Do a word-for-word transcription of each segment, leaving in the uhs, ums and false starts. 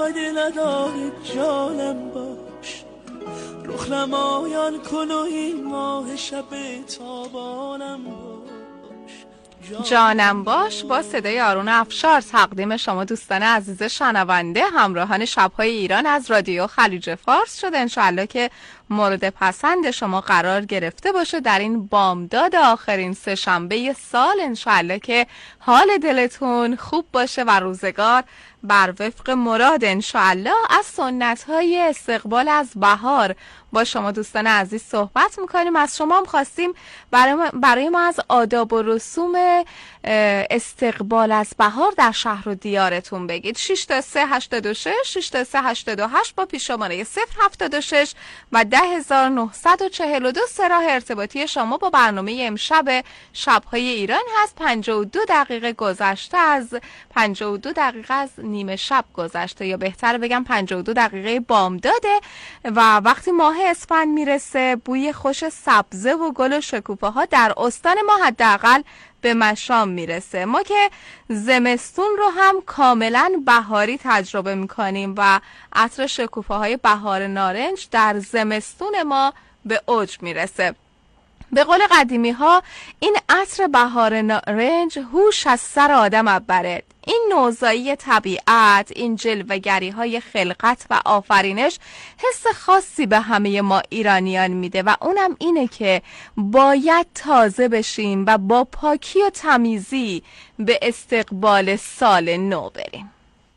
اگه نداری جانم باش، رخ نمایان کن و این ماه شب تابانم باش. جانم باش با صدای آرون افشار تقدیم شما دوستان عزیز شنونده همراهان شب‌های ایران از رادیو خلیج فارس شد. انشالله که مورد پسند شما قرار گرفته باشه در این بامداد آخرین سه شنبه سال. انشالله که حال دلتون خوب باشه و روزگار بر وفق مراد. انشالله از سنت‌های استقبال از بهار با شما دوستان عزیز صحبت میکنیم. از شما هم خواستیم برای ما, برای ما از آداب و رسوم استقبال از بهار در شهر و دیارتون بگید. شش تا سه هشتاد و شش شش تا سه هشتاد و هشت با پیش شماره صفر هفتاد و شش و ده هزار و نهصد و چهل و دو سه راه ارتباطی شما با برنامه امشب شب‌های ایران هست. پنجاه و دو دقیقه گذشته از پنجاه و دو دقیقه از نیمه شب گذشته، یا بهتر بگم پنجاه و دو دقیقه بامداده و وقتی ماه اسفند میرسه بوی خوش سبزه و گل و شکوفه ها در استان ما حداقل به مشام میرسه. ما که زمستون رو هم کاملا بهاری تجربه میکنیم و عطر شکوفه های بهار نارنج در زمستون ما به اوج میرسه. به قول قدیمی ها این عطر بهار نارنج هوش از سر آدم ابره. این نوزایی طبیعت، این جلوه‌گری های خلقت و آفرینش حس خاصی به همه ما ایرانیان میده و اونم اینه که باید تازه بشیم و با پاکی و تمیزی به استقبال سال نو بریم.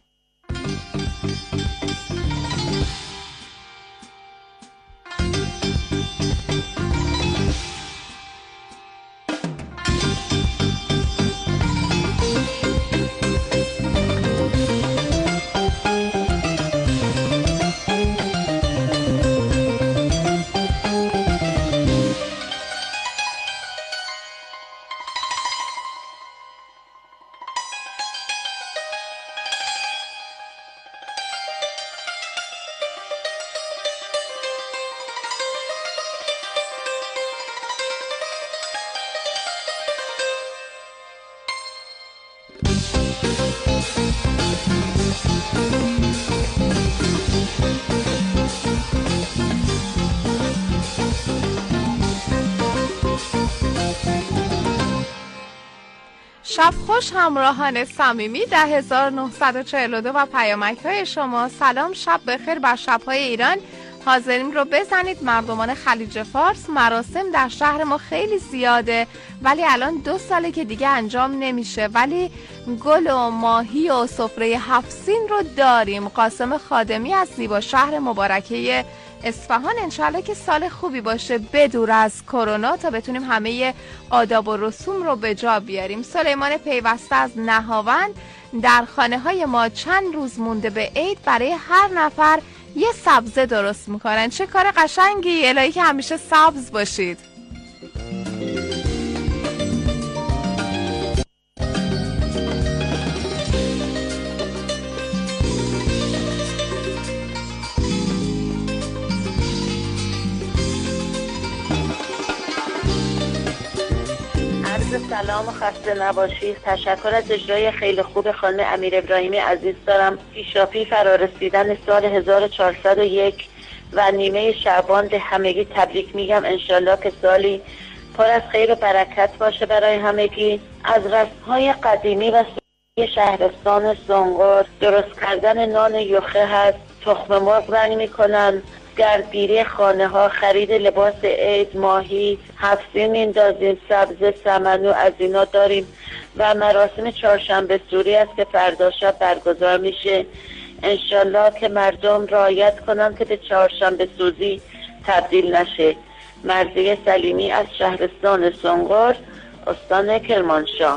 شب خوش همراهان صمیمی. ده هزار و نهصد و چهل و دو و پیامک های شما. سلام، شب بخیر بر شب‌های ایران. حاضرین رو بزنید مردمان خلیج فارس. مراسم در شهر ما خیلی زیاده ولی الان دو ساله که دیگه انجام نمیشه، ولی گل و ماهی و سفره هفت سین رو داریم. قاسم خادمی از زیبا شهر مبارکه اصفهان. انشالله که سال خوبی باشه بدور از کرونا تا بتونیم همه آداب و رسوم رو به جا بیاریم. سلیمان پیوسته از نهاوند. در خانه های ما چند روز مونده به عید برای هر نفر یه سبزه درست میکنن. چه کار قشنگی، الهی که همیشه سبز باشید. سلام و خسته نباشید. تشکر از اجرای خیلی خوب خانم امیر ابراهیمی عزیز دارم. پیشاپی فرارسیدن سال هزار و چهارصد و یک و نیمه شعبان به همگی تبریک میگم. انشالله که سالی پر از خیر و برکت باشه برای همگی. از رسم‌های قدیمی و سنتی شهرستان سنگور درست کردن نان یخه هست، تخم مرغ رنگ میکنن، گردگیری خانه ها، خرید لباس عید، ماهی، هفسین میندازیم، سبزه، سمنو از اینا داریم و مراسم چهارشنبه سوری است که فردا شب برگزار میشه. انشالله که مردم رعایت کنن که به چهارشنبه سوزی تبدیل نشه. مرضیه سلیمی از شهرستان سنگور، استان کرمانشاه.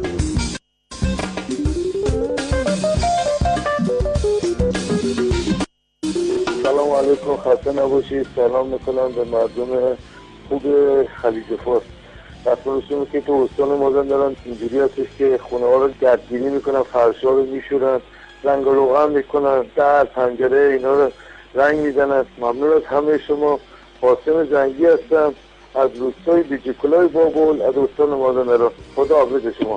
سلام علیکم، خسته نباشید. سلام میکنم به مردم خوب خلیج فارس. رسمشون که تو استان مازن دارن اینجوری هستش که خونه ها رو گردگیری میکنن، فرش ها رو میشورن، رنگ و روغن میکنن، در پنجره اینا رو رنگ میزنن. ممنون از همه شما. قاسم زنگی هستم از روستای بیجیکلای بابل از استان مازن دارم. خدا حافظ شما.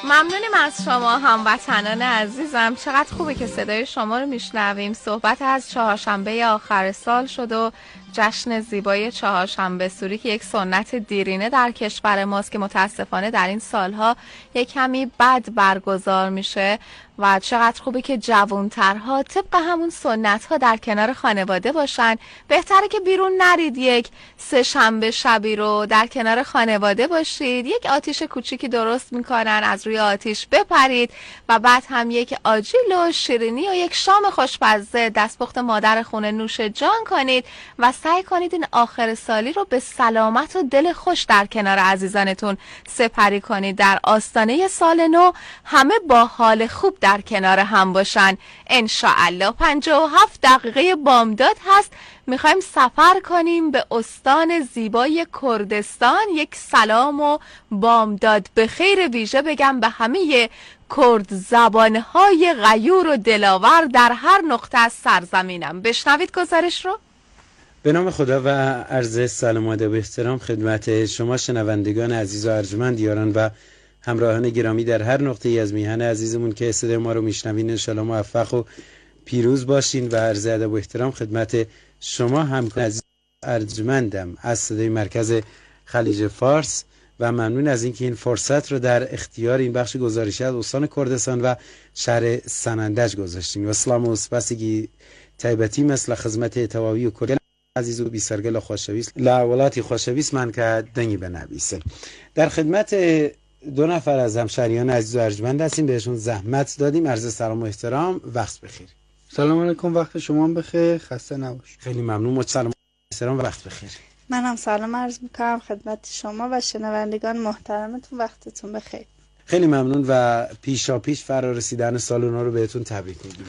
ممنونیم از شما هموطنان عزیزم. چقدر خوبه که صدای شما رو میشنویم. صحبت از چهارشنبه آخر سال شد و جشن زیبای چهارشنبه سوری که یک سنت دیرینه در کشور ماست که متاسفانه در این سالها یک کمی بد برگزار میشه و چقدر خوبه که جوانترها طبق همون سنت ها در کنار خانواده باشن. بهتره که بیرون نرید، یک سه شنبه شبی رو در کنار خانواده باشید، یک آتیش کوچیکی درست میکنن، از روی آتیش بپرید و بعد هم یک آجیل و شیرینی و یک شام خوشمزه دستپخت مادر خونه نوش جان کنید و سعی کنید این آخر سالی رو به سلامت و دل خوش در کنار عزیزانتون سپری کنید. در آستانه سال نو همه با حال خوب در کنار هم باشن انشاءالله. پنجاه و هفت دقیقه بامداد هست، میخوایم سفر کنیم به استان زیبای کردستان. یک سلام و بامداد به خیر ویژه بگم به همه کرد زبانهای غیور و دلاور در هر نقطه از سرزمینم. بشنوید گزارش رو. به نام خدا و عرض سلام و ادب و احترام خدمت شما شنوندگان عزیز و ارجمند، یاران و همراهان گرامی در هر نقطه ای از میهن عزیزمون که صدای ما رو میشنوین. انشالله موفق و پیروز باشین و عرض ادب و احترام خدمت شما همکار عزیز ارجمندم از صدای مرکز خلیج فارس و ممنون از اینکه این فرصت رو در اختیار این بخش گزارشی از استان کردستان و شهر سنندج گذاشتین. و سلام و سپاسگی تایبتی مثل خدمت تواوی و کردل عزیز و بیسرگل خوشویست لعولاتی خوشویست من که دنگی بنویسه. در خدمت دو نفر از همشهریان عزیز و ارجمند هستیم، بهشون زحمت دادیم. عرض سلام و احترام، وقت بخیر. سلام علیکم، وقت شما بخیر، خسته نباشید. خیلی ممنون، متشکرم. سلام و احترام، وقت بخیر. منم سلام عرض میکنم خدمت شما و شنوندگان محترمتون، وقتتون بخیر. خیلی ممنون و پیشا پیش فرا رسیدن سال نو رو بهتون تبریک میگیم.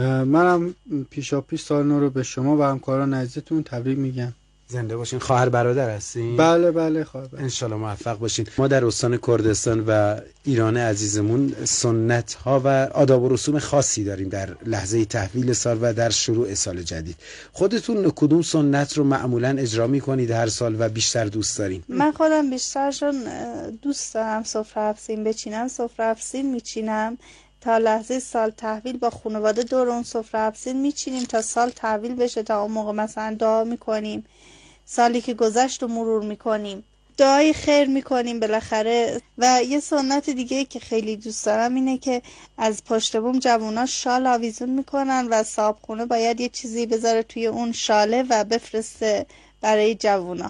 منم پیشا پیش سال نو رو به شما و همکاران عزیزتون تبریک میگم. زنده باشین. خواهر برادر هستین؟ بله بله خواهر برادر. انشالله موفق باشین. ما در استان کردستان و ایران عزیزمون سنت ها و آداب و رسوم خاصی داریم در لحظه تحویل سال و در شروع سال جدید. خودتون کدوم سنت رو معمولا اجرا میکنید هر سال و بیشتر دوست دارین؟ من خودم بیشترشون دوست دارم سفره افسین بچینم. سفره افسین میچینم تا لحظه سال تحویل، با خانواده دور اون سفره افسین میچینیم تا سال تحویل بشه. تا اون موقع مثلا دعا میکنیم، سالی که گذشت رو مرور میکنیم، دعای خیر میکنیم بالاخره. و یه سنت دیگه که خیلی دوست دارم اینه که از پشت بوم جوونا شال آویزون میکنن و صاحبخونه باید یه چیزی بذاره توی اون شاله و بفرسته برای جوونا.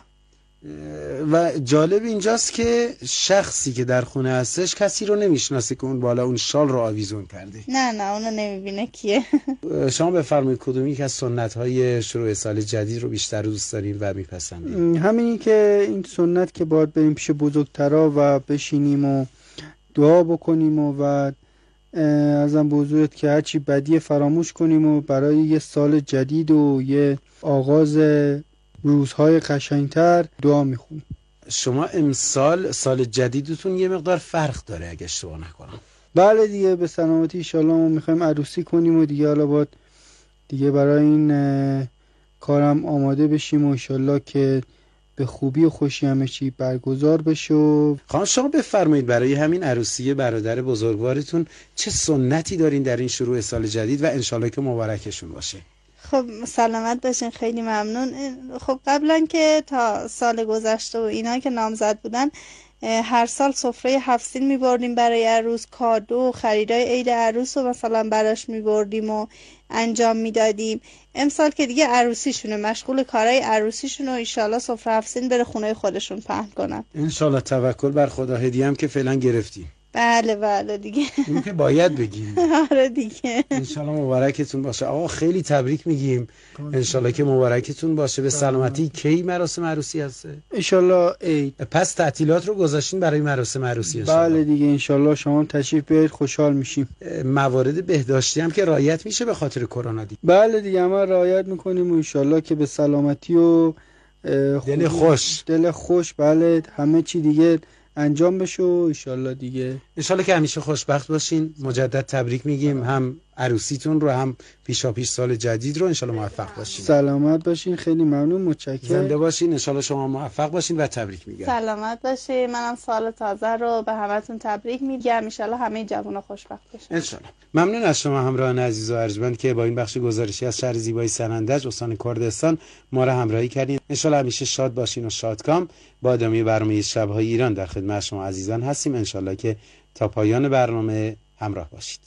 و جالب اینجاست که شخصی که در خونه هستش کسی رو نمیشناسه که اون بالا اون شال رو آویزون کرده. نه نه اونو نمیبینه کیه. شما بفرمایید کدومی که از سنت های شروع سال جدید رو بیشتر دوست دارین و میپسندین؟ همینی که این سنت که باید بریم پیش بزرگترا و بشینیم و دعا بکنیم و, و ازم بزرگت که هرچی بدی فراموش کنیم و برای یه سال جدید و یه آغاز روزهای قشنگتر دعا میخونیم. شما امسال سال جدیدتون یه مقدار فرق داره اگه اشتباه نکنم. بله دیگه، به سلامتی انشالله. ما میخوایم عروسی کنیم و دیگه حالا باید دیگه برای این کارم آماده بشیم و انشالله که به خوبی و خوشی همه چی برگزار بشه. خواهم شما بفرمایید برای همین عروسی برادر بزرگوارتون چه سنتی دارین در این شروع سال جدید و انشالله که مبارکشون باشه. خب سلامت باشین، خیلی ممنون. خب قبلا که تا سال گذشته و اینا که نامزد بودن هر سال سفره هفسین میبردیم برای عروس، کادو خریدای عید عروس و مثلا براش میبردیم و انجام میدادیم. امسال که دیگه عروسیشونه، مشغول کارهای عروسیشون و انشالله سفره هفسین بره خونه خودشون پهن کنن. انشالله. توکل بر خدا. هدیه هم که فعلا گرفتیم. بله بله دیگه این که باید بگیم. آره دیگه. انشالله مبارکتون باشه. آقا خیلی تبریک میگیم. انشالله که مبارکتون باشه به سلامتی. کی مراسم عروسی هسته؟ انشالله عید. پس تعطیلات رو گذاشتین برای مراسم عروسی؟ بله دیگه انشالله شما تشریف بیارید، خوشحال میشیم. موارد بهداشتی هم که رعایت میشه به خاطر کرونا دیگه؟ بله دیگه ما رعایت میکنیم و انشالله که به سلامتی و دل خوش دل خوش بله همه چی دیگه انجام بشه و انشالله دیگه انشالله که همیشه خوشبخت باشین. مجدد تبریک میگیم هم عروسیتون رو، هم پیشا پیش سال جدید رو انشالله موفق باشین. سلامت باشین، خیلی ممنون، متشکرم. زنده باشین، انشالله شما موفق باشین و تبریک میگم. سلامت باشین، منم سال تازه رو به همتون تبریک میگم، انشالله همه جوونا خوشبخت باشن انشالله. ممنون از شما همراهان عزیز و ارجمند که با این بخش گزارشی از شهر زیبای سنندج استان کردستان ما را همراهی کردین. انشالله همیشه شاد باشین و شادکام. با ادامه برنامه شب‌های ایران در خدمت شما عزیزان هستیم، انشالله که تا پایان برنامه همراه باشید.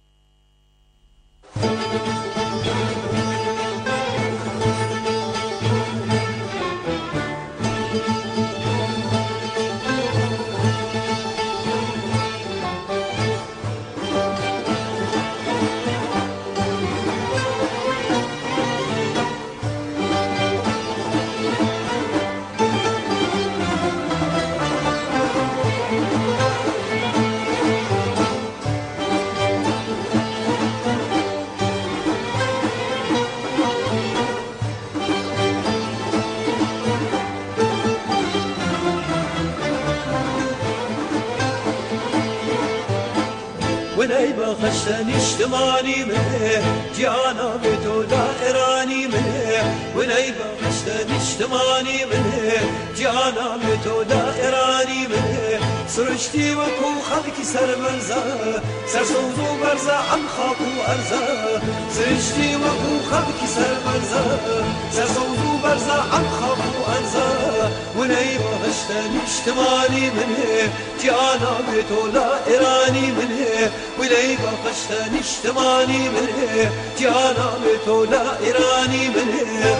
ونای با خشتن اجتماعی مه جانا به تو دائرانی مه ونای با خشتن اجتماعی مه جانا به تو دائرانی مه سرشتی و کو خلقی سر برزا سر سوزو برزا عم خاکو ارزا سرشتی و کو خلقی سر برزا سر سوزو برزا عم خاکو ارزا ونای با خشتن اجتماعی مه جانا به تو دائرانی مه ولي بقشتن اجتماعي منه جانا بتولا إيراني منه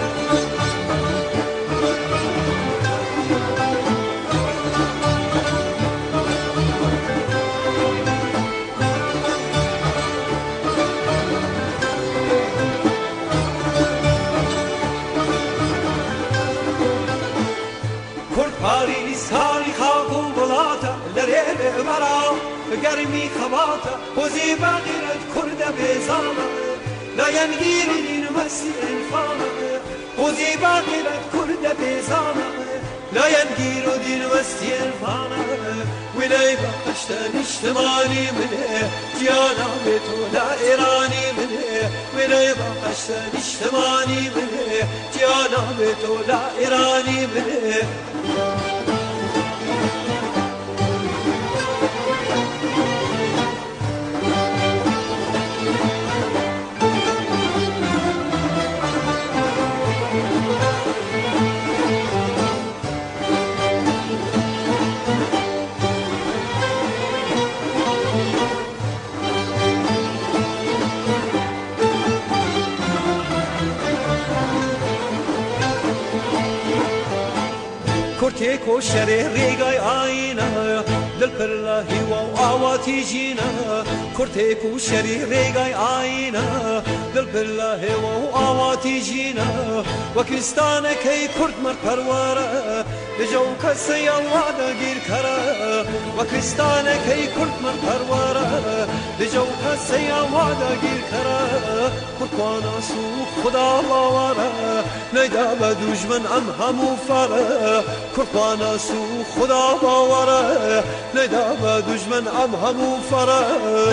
كرد باريس هاري خاكو بلاتا لريل مرا گرمی خواتا خوزی بغیرت کرد بیزانا لا ینگیر دین مسی انفانا خوزی بغیرت کرد بیزانا لا ینگیر دین مسی انفانا ولی بقشتن اجتماعی منه جانا به تو لا ایرانی منه ولی بقشتن اجتماعی منه جانا به تو لا ایرانی منه کرتی کو شر ریگای آینا دل پر لهی و آواتی جینا کرتی کو شر ریگای آینا دل پر لهی و آواتی جینا و کریستان کی کرد مر پرواره بجو کسی آوادا گیر کرا و کریستان کی کرد مر پرواره بجو کسی آوادا گیر کرا کرکوانا سو خدا باواره نیدا به دشمن ام همو فره کرکوانا سو خدا باوره نیدا به دشمن ام همو فره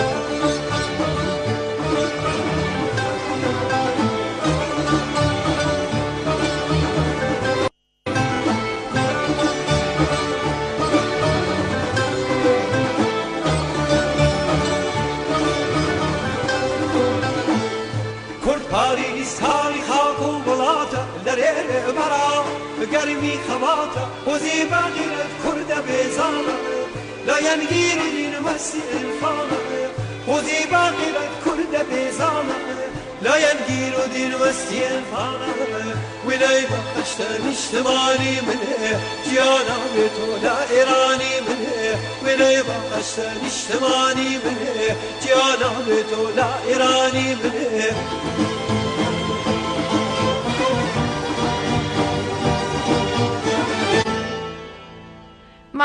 لريل مرا قرمي خواتا وزي باغرت كرد بيزانا لا ينقير دين مسي الفانا وزي باغرت كرد بيزانا لا ينقير دين مسي الفانا ولا بقشتن اجتماعي منه جانا بتولا إيراني منه ولا بقشتن اجتماعي منه جانا بتولا إيراني منه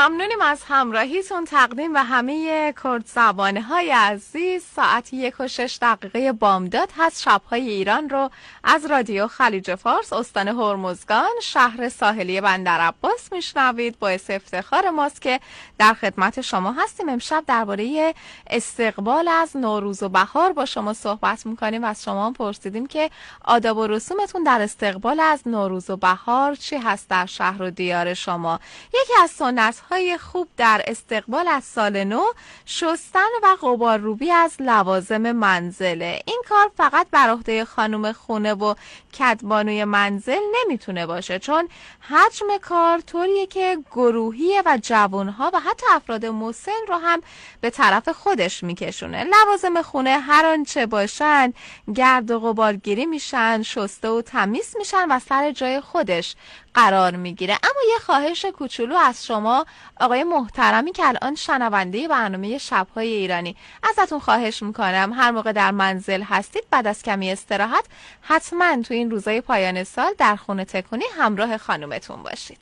ممنونیم از همراهیتون. تقدیم به همه کرد زبانه های عزیز. ساعت یک و شش دقیقه بامداد هست. شبهای ایران رو از رادیو خلیج فارس استان هرمزگان شهر ساحلی بندر عباس میشنوید. باعث افتخار ماست که در خدمت شما هستیم. امشب درباره استقبال از نوروز و بهار با شما صحبت میکنیم و از شما پرسیدیم که آداب و رسومتون در استقبال از نوروز و بهار چی هست در شهر و دیار شما. یکی از سنت‌های خوب در استقبال از سال نو شستن و غبارروبی از لوازم منزله. این کار فقط بر عهده خانم خونه و کدبانوی منزل نمیتونه باشه، چون حجم کار طوریه که گروهیه و جوانها و حتی افراد مسن رو هم به طرف خودش میکشونه. لوازم خونه هر آنچه باشن گرد و غبارگیری میشن، شسته و تمیز میشن و سر جای خودش قرار میگیره. اما یه خواهش کوچولو از شما آقای محترمی که الان شنونده برنامه شب‌های ایرانی، ازتون خواهش میکنم هر موقع در منزل هستید بعد از کمی استراحت حتما تو این روزای پایان سال در خونه تکونی همراه خانومتون باشید.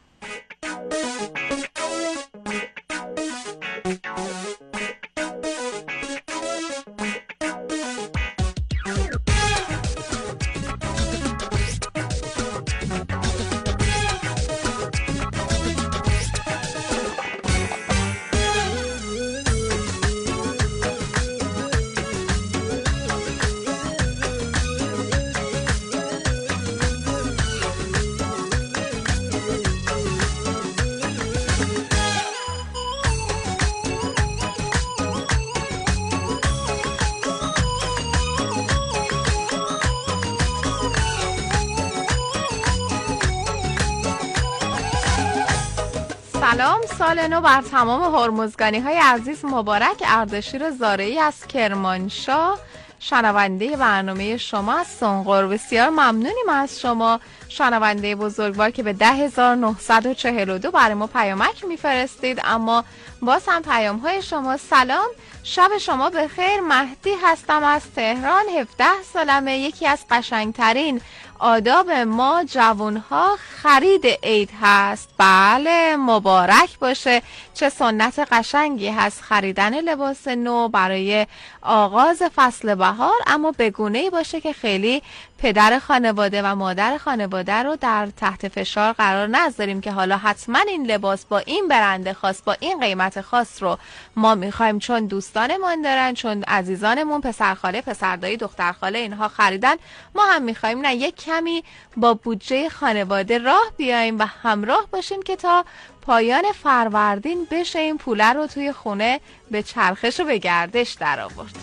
سلام، سال نو بر تمام هرمزگانی های عزیز مبارک. اردشیر زارعی از کرمانشاه شنونده برنامه شما از سنقر. بسیار ممنونیم از شما شنونده بزرگوار که به ده هزار و نهصد و چهل و دو برای ما پیامک میفرستید. اما باز هم پیام های شما. سلام، شب شما به خیر. مهدی هستم از تهران، هفده سالمه. یکی از قشنگترین آداب ما جوانها خرید عید هست. بله، مبارک باشه. چه سنت قشنگی هست خریدن لباس نو برای آغاز فصل بهار، اما به گونه‌ای باشه که خیلی پدر خانواده و مادر خانواده رو در تحت فشار قرار نذاریم که حالا حتما این لباس با این برند خاص با این قیمت خاص رو ما میخوایم چون دوستانمون دارن، چون عزیزانمون پسرخاله، پسردایی، دخترخاله اینها خریدن، ما هم میخوایم. نه، یک کمی با بودجه خانواده راه بیایم و همراه باشیم که تا پایان فروردین بشه این پوله رو توی خونه به چرخش و به گردش در آورد.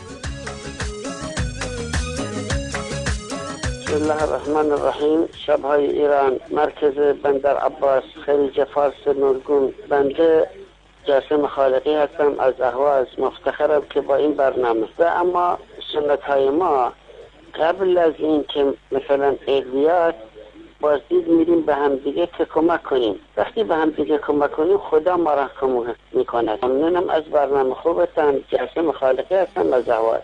بسم الله الرحمن الرحیم. شب‌های ایران، مرکز بندر عباس، خلیج فارس، نورگون. بنده جاسم خالقی هستم از اهواز. مفتخرم که با این برنامه و اما سنت های ما قبل از این که مثلا عید بیاد بازدید میریم به هم دیگه که کمک کنیم. وقتی به هم دیگه کمک کنیم خدا ما را کمک میکنه. ممنونم از برنامه خوبتان. جاسم خالقی هستم از اهواز.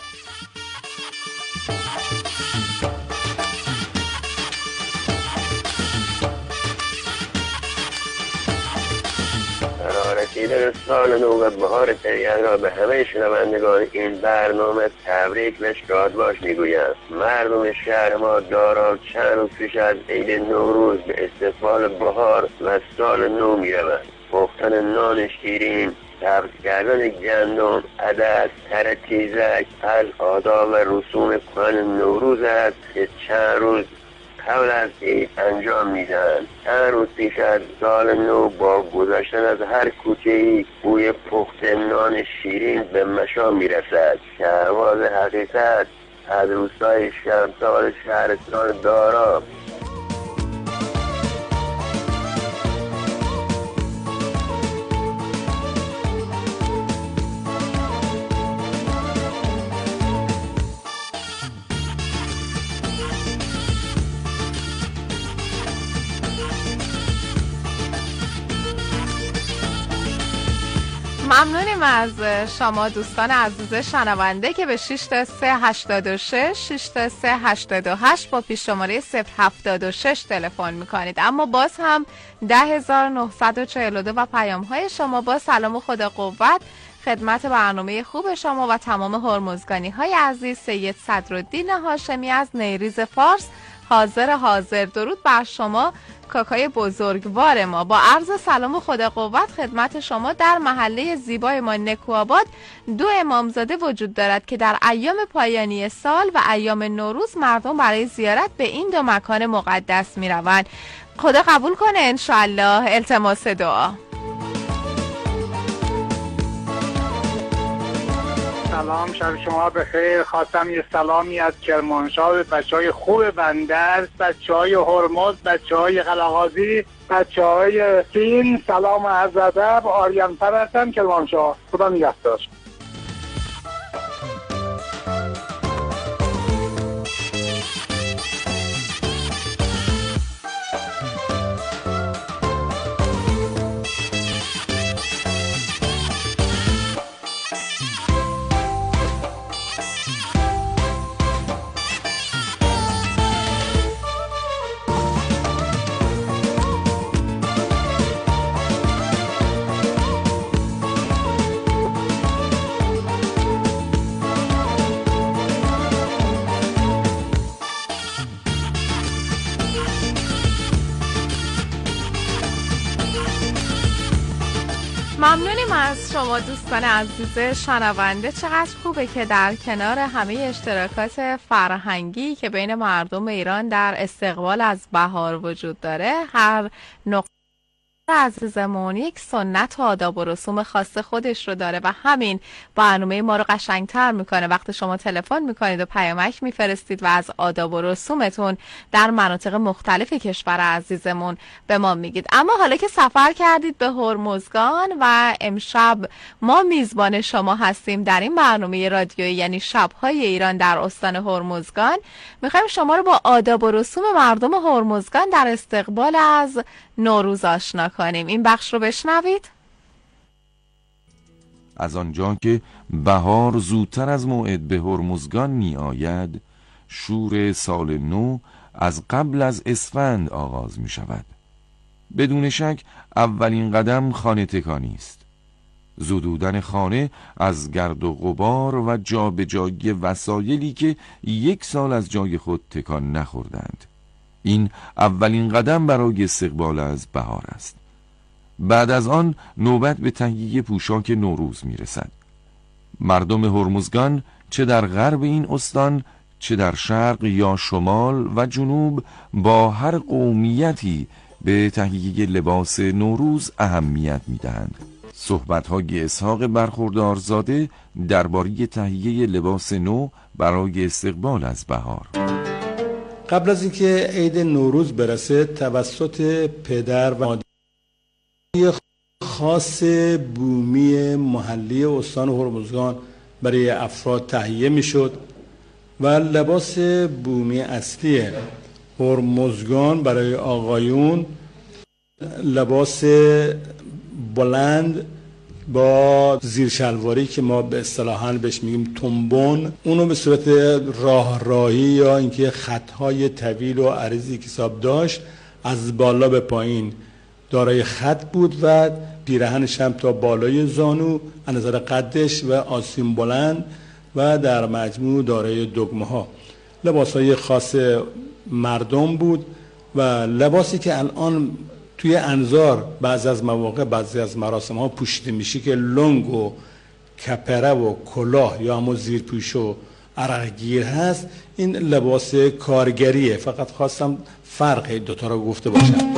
رسیدن سال نو و بهار تریان را به همه شنوندگان این برنامه تبریک و شادباش میگویم. مردم شهر ما دارا چند روز پیش از عید نوروز به استقبال بهار و سال نو میروند. پختن نان شیرین، سبز کردن گندم، عدس، تر تیزک از آداب و رسوم کهن نوروز است که چند روز قبل از عید انجام میدن. چند روز پیش از سال نو با گذاشتن از هر کوچه‌ای بوی پخت نان شیرین به مشام میرسد. شهرواز حقیقت از روستای شرمسار شهرستان دارا. ممنونیم از شما دوستان عزیز شنونده که به شش تا سه هشتاد و شش شش تا سه هشتاد و هشت با پیش شماره صفر هفتاد و شش تلفن میکنید. اما باز هم ده هزار و نهصد و چهل و دو و پیام های شما با سلام و خدا قوت خدمت برنامه خوب شما و تمام هرمزگانی های عزیز. سید صدرالدین هاشمی از نیریز فارس حاضر حاضر. درود بر شما کاکای بزرگوار ما. با عرض سلام و خدا قوت خدمت شما، در محله زیبای ما نکوآباد دو امامزاده وجود دارد که در ایام پایانی سال و ایام نوروز مردم برای زیارت به این دو مکان مقدس می روند. خدا قبول کنه انشالله. التماس دعا. سلام، شب شما بخیر. خواستم یه سلامی از کرمانشاه به بچه های خوب بندر، بچه های هرمز، بچه های قلعه‌قاضی، بچه های سین. سلام و عرض ادب. آریان‌فر هستم، کرمانشاه. خدا نگهدار. ممنونیم از شما دوستان عزیز شنونده. چقدر خوبه که در کنار همه اشتراکات فرهنگی که بین مردم ایران در استقبال از بهار وجود داره، هر نقطه عزیزمون یک سنت و آداب و رسوم خاص خودش رو داره و همین برنامه ما رو قشنگتر میکنه. وقتی شما تلفن میکنید و پیامک میفرستید و از آداب و رسومتون در مناطق مختلف کشور عزیزمون به ما میگید. اما حالا که سفر کردید به هرمزگان و امشب ما میزبان شما هستیم در این برنامه رادیویی، یعنی شب‌های ایران در استان هرمزگان، میخوایم شما رو با آداب و رسوم مردم هرمزگان در استقبال از نوروز آشنا کنیم. این بخش رو بشنوید. از آنجا که بهار زودتر از موعد به هرمزگان می آید، شور سال نو از قبل از اسفند آغاز می شود. بدون شک اولین قدم خانه تکانی است. زدودن خانه از گرد و غبار و جابجایی وسایلی که یک سال از جای خود تکان نخوردند. این اولین قدم برای استقبال از بهار است. بعد از آن نوبت به تهیه پوشاک نوروز می رسد. مردم هرمزگان چه در غرب این استان، چه در شرق یا شمال و جنوب، با هر قومیتی به تهیه لباس نوروز اهمیت می دهند. صحبت‌های اسحاق برخوردارزاده درباره تهیه لباس نو برای استقبال از بهار. قبل از اینکه عید نوروز برسه، توسط پدر و مادر خاص بومی محلی استان هرمزگان برای افراد تهیه میشد و لباس بومی اصلی هرمزگان برای آقایون لباس بلند با زیر شلواری که ما به اصطلاحاً بهش میگیم تنبون، اونو به صورت راه راهی یا اینکه خطهای طویل و عریضی که حساب داشت از بالا به پایین دارای خط بود و پیرهنش هم تا بالای زانو از نظر قدش و آستین بلند و در مجموع دارای دگمه ها. لباس های خاص مردم بود و لباسی که الان توی انظار بعضی از مواقع بعضی از مراسم ها پوشیده میشه که لنگ و کپره و کلاه یا همون زیرپوش و عرقگیر هست، این لباس کارگریه. فقط خواستم فرق دوتا رو گفته باشم.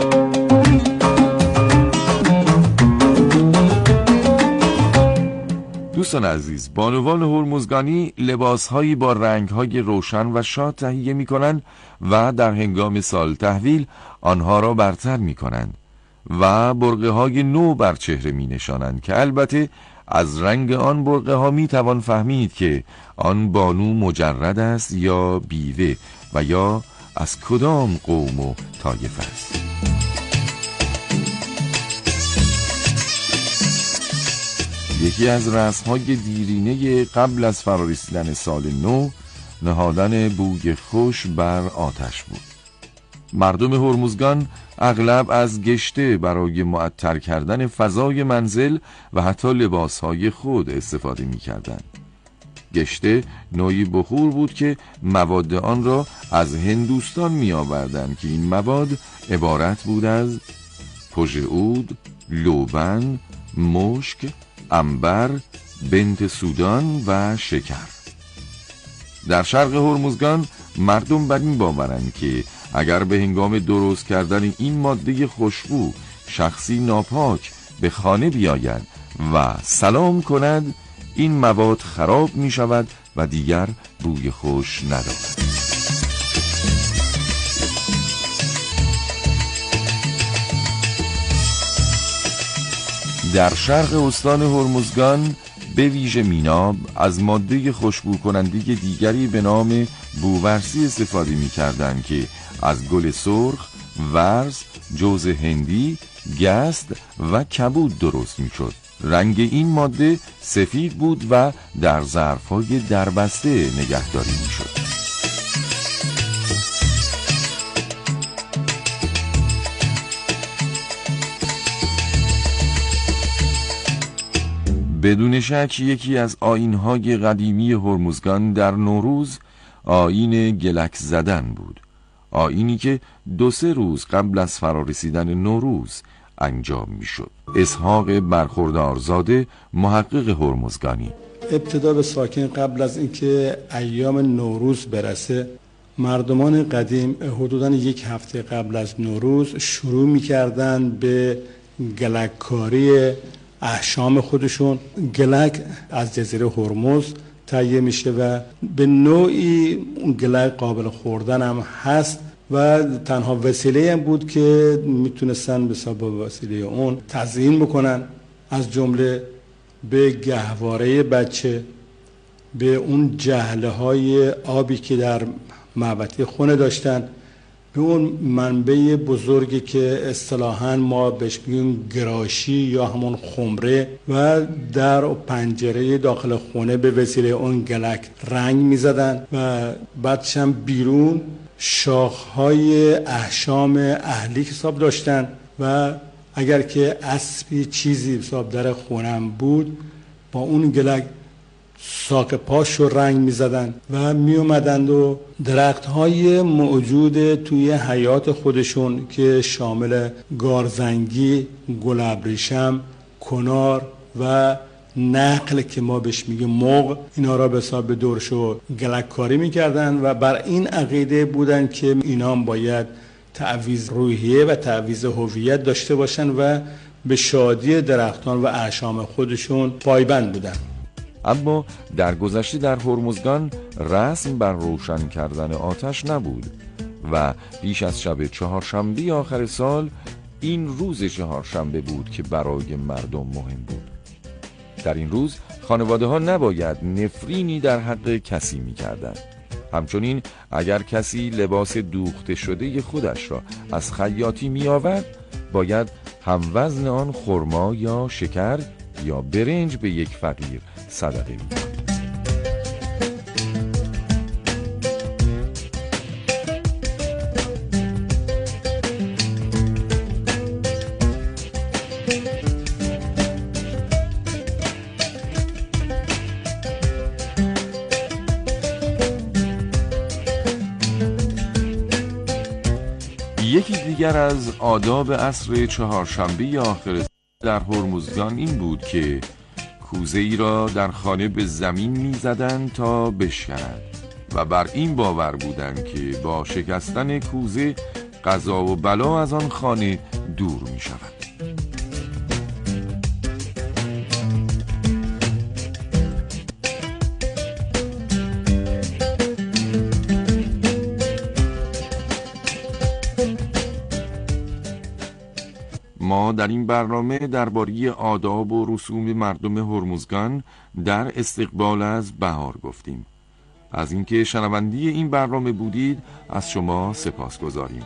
دوستان عزیز، بانوان هرمزگانی لباسهایی با رنگهای روشن و شاد تهیه می کنند و در هنگام سال تحویل آنها را برتر می کنند و برقه های نو بر چهره می نشانند که البته از رنگ آن برقه ها می توان فهمید که آن بانو مجرد است یا بیوه و یا از کدام قوم و طایفه است. یکی از رسم‌های دیرینه قبل از فرارسیدن سال نو نهادن بوی خوش بر آتش بود. مردم هرمزگان اغلب از گشته برای معطر کردن فضای منزل و حتی لباسهای خود استفاده می کردند. گشته نوعی بخور بود که مواد آن را از هندوستان می آوردند که این مواد عبارت بود از پژ عود، لوبن، مشک، عنبر، بنت سودان و شکر. در شرق هرمزگان مردم بر این باورند که اگر به هنگام درست کردن این ماده خوشبو شخصی ناپاک به خانه بیاید و سلام کند، این مواد خراب می شود و دیگر بوی خوش ندارد. در شرق استان هرمزگان به ویژه میناب از ماده خوشبو کننده دیگری به نام بوورسی استفاده می کردند که از گل سرخ، ورز، جوز هندی، گست و کبود درست می شد. رنگ این ماده سفید بود و در ظرف‌های دربسته نگهداری می شد. بدون شک یکی از آیین‌های قدیمی هرمزگان در نوروز آیین گلک زدن بود. آیینی که دو سه روز قبل از فرارسیدن نوروز انجام میشد. اسحاق برخوردارزاده، محقق هرمزگانی: ابتدا به ساکن قبل از اینکه ایام نوروز برسه، مردمان قدیم حدوداً یک هفته قبل از نوروز شروع می‌کردن به گلک‌کاری احشام خودشون. گلک از جزیره هرمز تهیه میشه و به نوعی اون گلک قابل خوردن هم هست و تنها وسیله هم بود که میتونستن به حساب وسیله اون تزیین بکنن، از جمله به گهواره بچه، به اون جهله های آبی که در معبد خونه داشتن، به اون منبع بزرگی که اصطلاحاً ما بهش میگیم گراشی یا همون خمره، و در پنجره داخل خونه به وسیله اون گلک رنگ میزدن و بعدش هم بیرون شاخهای احشام اهلی حساب داشتن و اگر که اسبی چیزی حساب در خونم بود با اون گلک ساق پاش رو رنگ می زدن و می اومدند و درخت های موجود توی حیات خودشون که شامل گارزنگی، گل ابریشم، کنار و نقل که ما بهش میگیم مغ، اینا را به حساب دورشو گلک کاری میکردن و بر این عقیده بودن که اینا باید تعویض روحیه و تعویض هویت داشته باشن و به شادی درختان و احشام خودشون پایبند بودن. اما در گذشته در هرمزگان رسم بر روشن کردن آتش نبود و بیش از شب چهارشنبه آخر سال این روز چهارشنبه بود که برای مردم مهم بود. در این روز خانواده ها نباید نفرینی در حق کسی می کردن. همچنین اگر کسی لباس دوخته شده خودش را از خیاطی می آورد، باید هم وزن آن خرما یا شکر یا برنج به یک فقیر صدقه می داد. یکی دیگر از آداب عصر چهارشنبه آخر در هرمزگان این بود که کوزه ای را در خانه به زمین می زدن تا بشکند و بر این باور بودند که با شکستن کوزه قضا و بلا از آن خانه دور می شود. ما در این برنامه درباره آداب و رسوم مردم هرمزگان در استقبال از بهار گفتیم. از اینکه شنونده این برنامه بودید از شما سپاسگزاریم.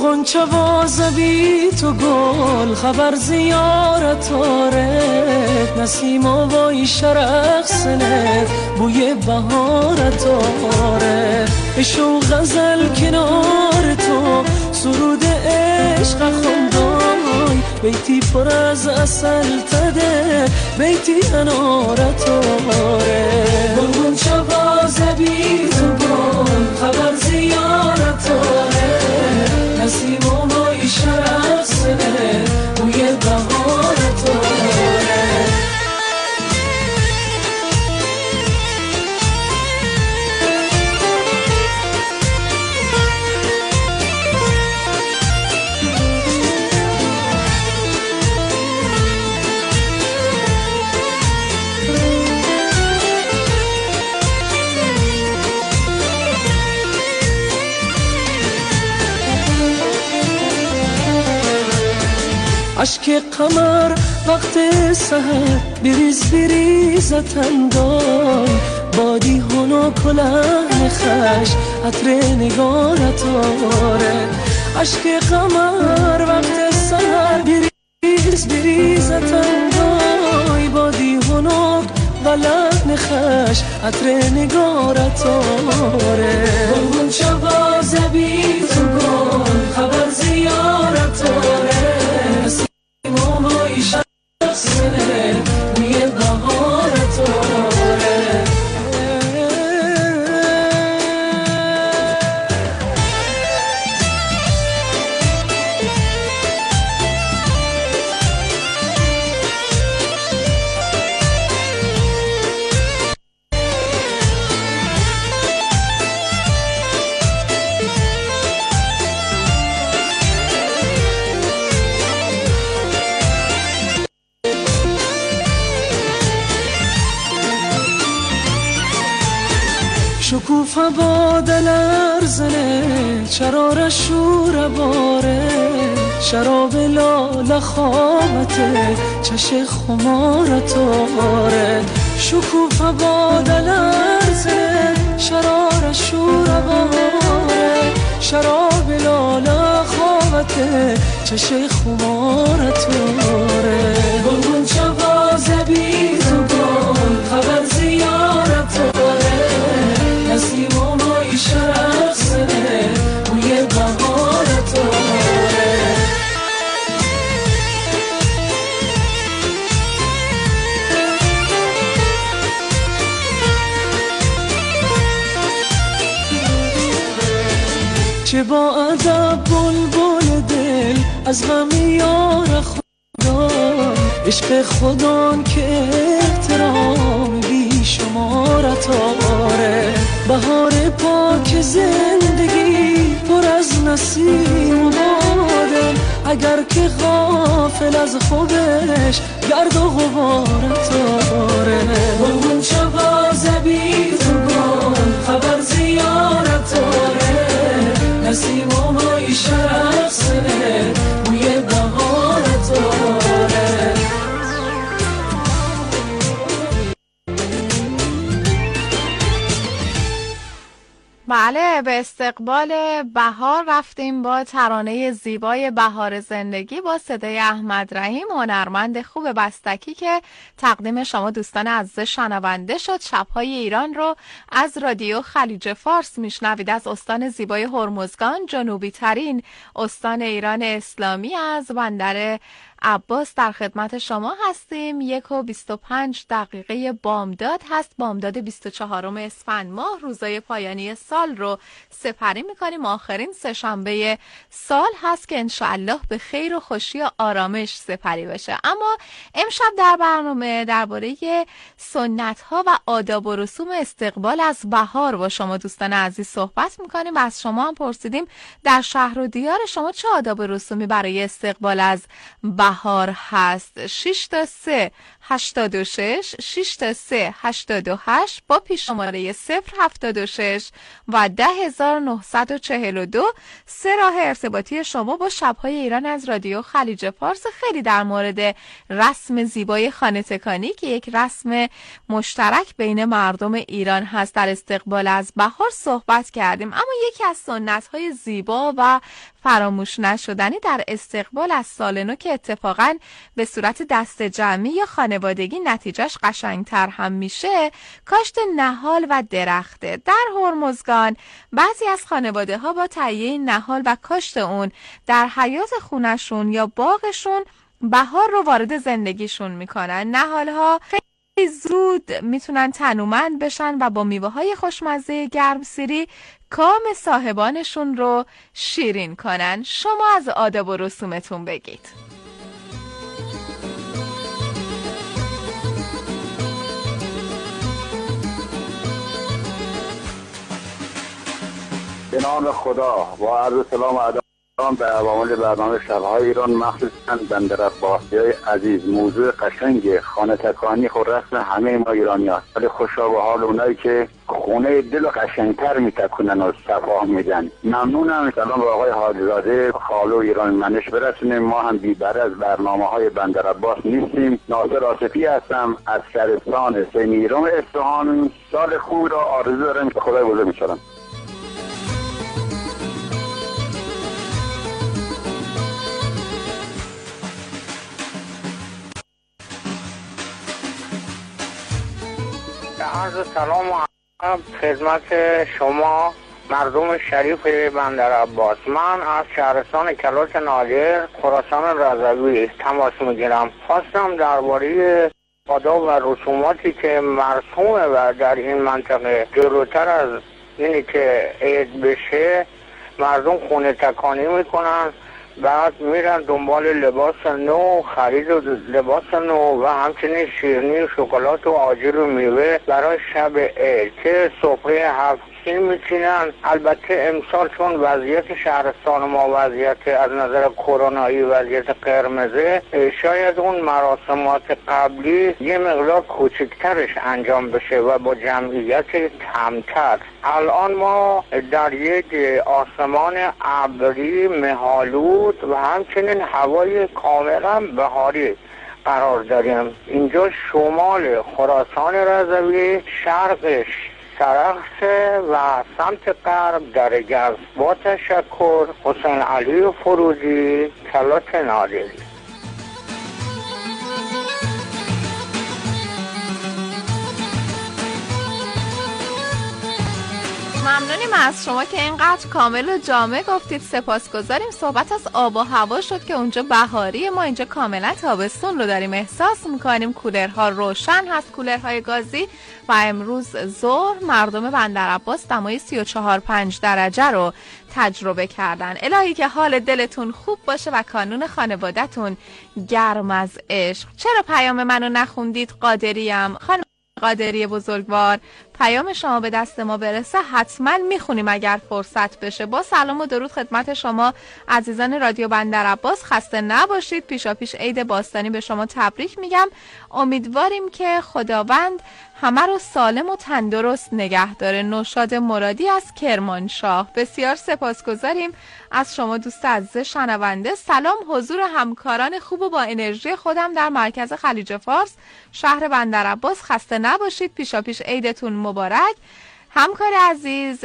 غنچه و زبیت و گل خبر زیارت آرد نسیم و وای شرق سنت بوی بهارت آرد عشق غزل کنار تو سرود عشق خوندای بیتی پر از اصل تده بیتی انارت آرد غنچه و زبیت و گل خبر زیارت آرد نسیم و وای شرق سنت بوی بهارت آرد اشک قمر وقت سحر بریز بریزت اندای بادی هنو کلاه خش عطر نگارت آره اشک قمر وقت سحر بریز بریزت اندای بادی هنو ولحن خش عطر نگارت آره غنچه و زبیت و گل خبر زیارت آره شکوفه با دل ارزنه شرار شور باره شراب لال خوابته چش خمارت آره شکوفه با دل ارزنه شرار شور باره شراب لال خوابته چش خمارت آره غنچه و زبیت و گل خبر زیارت آره نسیم و مای شرق سنه بوی بهارت آره چه با ادب بلبل دل از غم یار خدا عشق خدا که احترام بی شمارت آره بهار پاک زندگی پر از نسیم و بادم اگر که غافل از خودش گرد و غبارت آره غنچه و زبیت و گل خبر زیارت آره نسیم و مای شرق سنه بوی بهارت آره بله، به استقبال بهار رفتیم با ترانه زیبای بهار زندگی با صدای احمد رحیم، هنرمند خوب بستکی که تقدیم شما دوستان عزیز شنونده شد. شب‌های ایران رو از رادیو خلیج فارس میشنوید، از استان زیبای هرمزگان، جنوبی ترین استان ایران اسلامی، از بندر عباس در خدمت شما هستیم. یک و بیست و پنج دقیقه بامداد هست، بامداد بیست و چهارم اسفند ماه، روزای پایانی سال رو سپری میکنیم. آخرین سه‌شنبه سال هست که انشاءالله به خیر و خوشی و آرامش سپری بشه. اما امشب در برنامه درباره سنت ها و آداب و رسوم استقبال از بهار با شما دوستان عزیز صحبت میکنیم. از شما هم پرسیدیم در شهر و دیار شما چه آداب و رسومی برای استقبال از بهار هست. شش تا سه هشتاد و شش شش تا سه هشتاد و هشت با پیش شماره صفر هفتاد و شش و ده هزار و نهصد و چهل و دو سه راه ارتباطی شما با شب‌های ایران از رادیو خلیج فارس. خیلی در مورد رسم زیبای خانه تکانی که یک رسم مشترک بین مردم ایران هست در استقبال از بهار صحبت کردیم. اما یکی از سنت‌های زیبا و فراموش نشدنی در استقبال از سال نو که اتفاقاً به صورت دست جمعی یا خانوادگی نتیجهش قشنگتر هم میشه، کاشت نهال و درخته. در هرمزگان بعضی از خانواده ها با تهیه نهال و کاشت اون در حیاط خونشون یا باغشون بهار رو وارد زندگیشون میکنن. نهال ها خیلی زود میتونن تنومند بشن و با میوه های خوشمزه گرمسیری کام صاحبانشون رو شیرین کنن. شما از آداب و رسومتون بگید. به نام خدا با عرض سلام و ادب به عوامل برنامه شب‌های ایران، مخصوصاً بندر عباسی‌های عزیز. موضوع قشنگ خانه تکانی خود رسم همه ما ایرانی هست، ولی خوشا به حال اونایی که خونه دل و قشنگتر میتکنن و صفا میدن. ممنونم. سلام به آقای حاجزاده خالو ایران منش برسونیم. ما هم بی‌بره از برنامه های بندر عباس نیستیم. ناصر آصفی هستم از شهرستان سیمیرم اصفهان. سال خوب را آرزو دارم. به خدای بزرگ می‌سپارم. عرض سلام و خدمت شما مردم شریف بندر عباس. من از شهرستان کلات نادر خراسان رضوی تماس میگیرم. خواستم درباره آداب و رسوماتی که مرسومه و در این منطقه جلوتر از اینی که عید بشه مردم خونه تکانی میکنن، بعد میرن دنبال لباس نو، خرید لباس نو و همچنین شیرینی و شکلات و آجیل و میوه برای شب عید که سفره هفت سین میچینن. البته امسال چون وضعیت شهرستان ما وضعیت از نظر کرونایی وضعیت قرمزه، شاید اون مراسمات قبلی یه مقدار کوچکترش انجام بشه و با جمعیت کمتر. الان ما در یک آسمان ابری مه‌آلود و همچنین هوای کاملا بهاری قرار داریم. اینجا شمال خراسان رضوی، شرقش سرخس و سمت غرب در گز. با تشکر، حسین علی فروزی، کلات نادری. ممنونیم از شما که اینقدر کامل و جامع گفتید. سپاسگزاریم. صحبت از آب و هوا شد که اونجا بهاری، ما اینجا کاملا تابستون رو داریم احساس میکنیم. کولرها روشن هست، کولرهای گازی، و امروز ظهر مردم بندر عباس دمای سی و چهار پنج درجه رو تجربه کردن. الهی که حال دلتون خوب باشه و کانون خانوادتون گرم از عشق. چرا پیام منو نخوندید؟ قادریم خانم قادری بزرگوار، پیام شما به دست ما برسه حتما میخونیم اگر فرصت بشه. با سلام و درود خدمت شما عزیزان رادیو بندر عباس، خسته نباشید. پیشا پیش عید باستانی به شما تبریک میگم. امیدواریم که خداوند همه رو سالم و تندرست نگه داره. نوشاد مرادی از کرمانشاه. بسیار سپاسگزاریم از شما دوست عزیز شنونده. سلام حضور همکاران خوب و با انرژی خودم در مرکز خلیج فارس شهر بندر عباس. خسته نباشید. پیشا پیش عیدتون مبارک. همکار عزیز،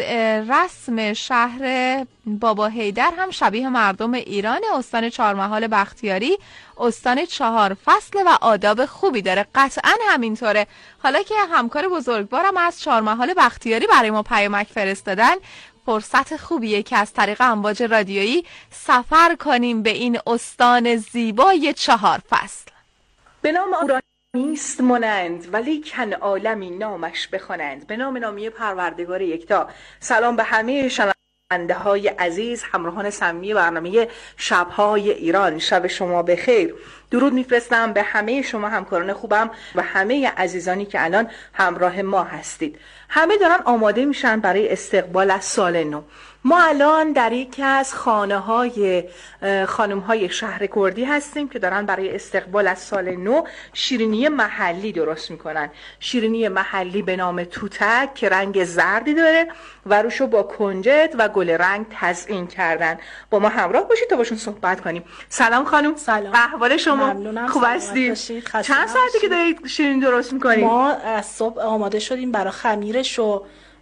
رسم شهر بابا حیدر هم شبیه مردم ایران. استان چهارمحال بختیاری استان چهار فصل و آداب خوبی داره. قطعا همینطوره. حالا که همکار بزرگوارم از چهارمحال بختیاری برای ما پیامک فرستادن، فرصت خوبیه که از طریق امواج رادیویی سفر کنیم به این استان زیبای چهار فصل. به نام او را نیست مانند ولی کن عالمی نامش بخوانند. به نام نامی پروردگار یکتا. سلام به همه شنونده های عزیز، همراهان صمیمی برنامه شب‌های ایران. شب شما بخیر. درود میفرستم به همه شما همکاران خوبم و همه عزیزانی که الان همراه ما هستید. همه دارن آماده میشن برای استقبال از سال نو. ما الان در یکی از خانه های خانم های شهر کردی هستیم که دارن برای استقبال از سال نو شیرینی محلی درست میکنن. شیرینی محلی به نام توتک که رنگ زردی داره و روشو با کنجد و گل رنگ تزیین کردن. با ما همراه باشید تا باشون صحبت کنیم. سلام خانم. سلام. احوال شما؟ ممنونم. خوب هستید؟ چند ساعتی که دارید شیرینی درست میکنید؟ ما از صبح آماده شدیم برای خمیرش و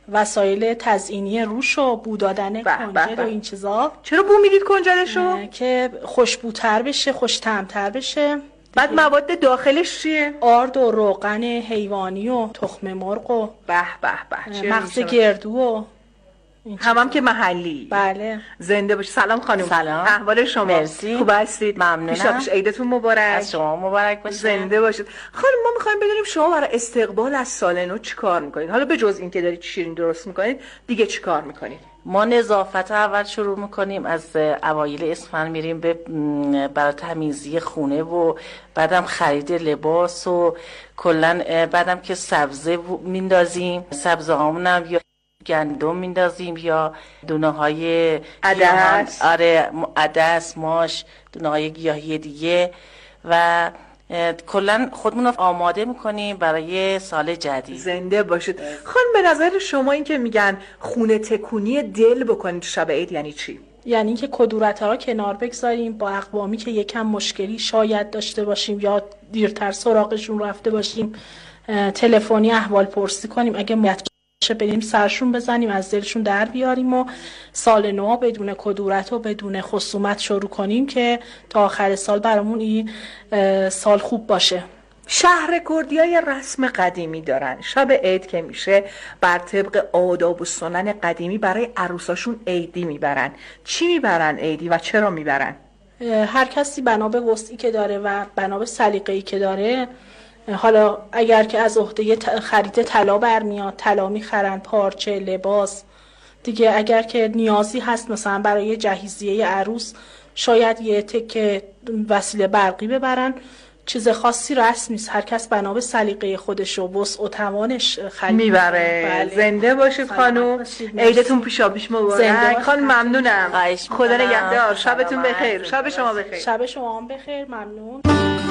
وسایل تزئینی روش و بو دادن کنجد و این چیزا. چرا بو میدید کنجدشو؟ که خوشبوتر بشه، خوش طعم‌تر بشه. بعد مواد داخلش چیه؟ آرد و روغن حیوانی و تخم مرغ و به به به مغز گردو و هم هم که محلی. بله. زنده باشید. سلام خانم. سلام. احوال شما؟ مرسی. خوب هستید؟ ممنونم. پیشا پیش عیدتون مبارک. از شما مبارک باشه. زنده باشید. خانم ما میخوایم بدونیم شما برای استقبال از سال نو چی کار میکنید؟ حالا به جز این که دارید شیرین درست میکنید دیگه چی کار میکنید؟ ما نظافت اول شروع میکنیم، از اوایل اسفند میریم به برای تمیزی خونه و بعدم خرید لباس و کلا بعدم که سبزه میندازیم، سبزه هامونم یا گندم میندازیم یا دونه های عدس، آره عدس، ماش، دونه های گیاهی دیگه و کلا خودمون رو آماده میکنیم برای سال جدید. زنده باشید. خانم به نظر شما این که میگن خونه تکونی دل بکنید شب عید یعنی چی؟ یعنی که کدورت‌ها رو کنار بگذاریم، با اقوامی که یکم مشکلی شاید داشته باشیم یا دیرتر سراغشون رفته باشیم تلفنی احوال پرسی کنیم، اگه موقع بریم سرشون بزنیم، از دلشون در بیاریم و سال نو بدون کدورت و بدون خصومت شروع کنیم که تا آخر سال برامون این سال خوب باشه. شهر کردیای رسم قدیمی دارن. شب عید که میشه بر طبق آداب و سنن قدیمی برای عروساشون عیدی میبرن. چی میبرن عیدی و چرا میبرن؟ هر کسی بنا به وسعی که داره و بنا به سلیقه‌ای که داره، حالا اگر که از عهده خرید طلا برمیاد طلا میخرن، پارچه، لباس دیگه. اگر که نیازی هست مثلا برای جهیزیه عروس شاید یه تکه وسیله برقی ببرن. چیز خاصی رسم نیست، هر کس بنا به سلیقه خودش و وسع و توانش خرید میبره. بله. زنده باشید خانم. عیدتون پیشا پیش مبارک. خانم ممنونم. خدا نگهدار. شبتون بخیر. شب شما بخیر. شب شما هم بخیر. ممنون.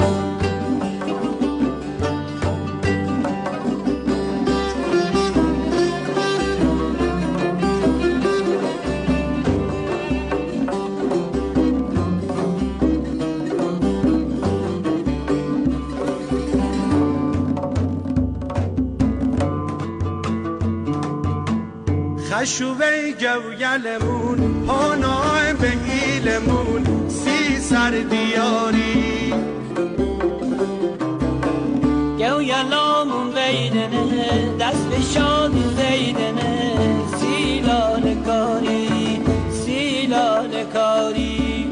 خشوه گویلمون پانای به ایلمون سی سر دیاری گویلامون بیدنه دست به شادی زیدنه سیلال کاری سیلال کاری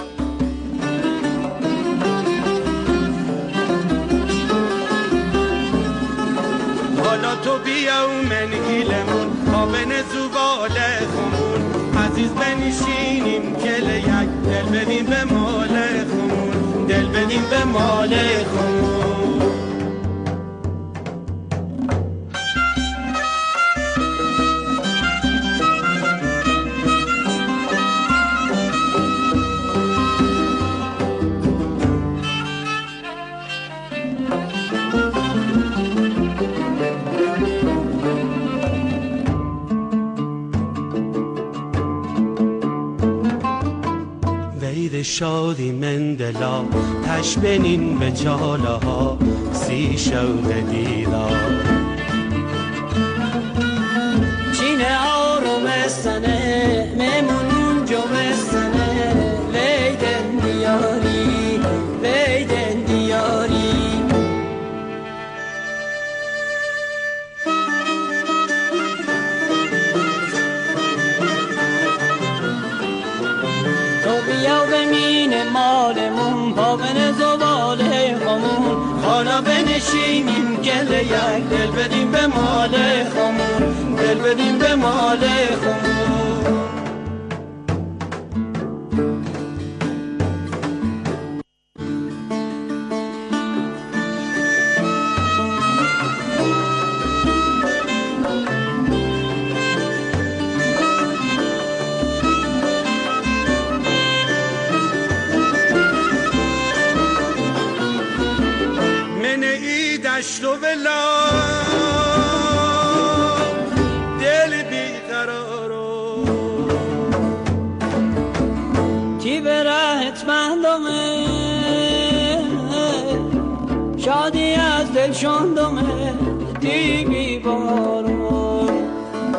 حالا تو بیا و من گیلمون آبن زوبال خمون عزیز بنشینیم کل یک دل بدیم به مال خمون دل بدیم به مال خمون شادی من دلا تش بنین به چاله ها سی شوق دیدار چین آروم استنه میمونون جو بستنه لیدن دیاری لیدن دیاری بیا بمین مالمون پاون زبال خمون خانا بنشینیم گل یک دل بدیم به مال خمون دل بدیم به مال خمون دشت و بلا دل بیقرارو کی به رهت مهدمه شادی از دل شندمه دی بی بارو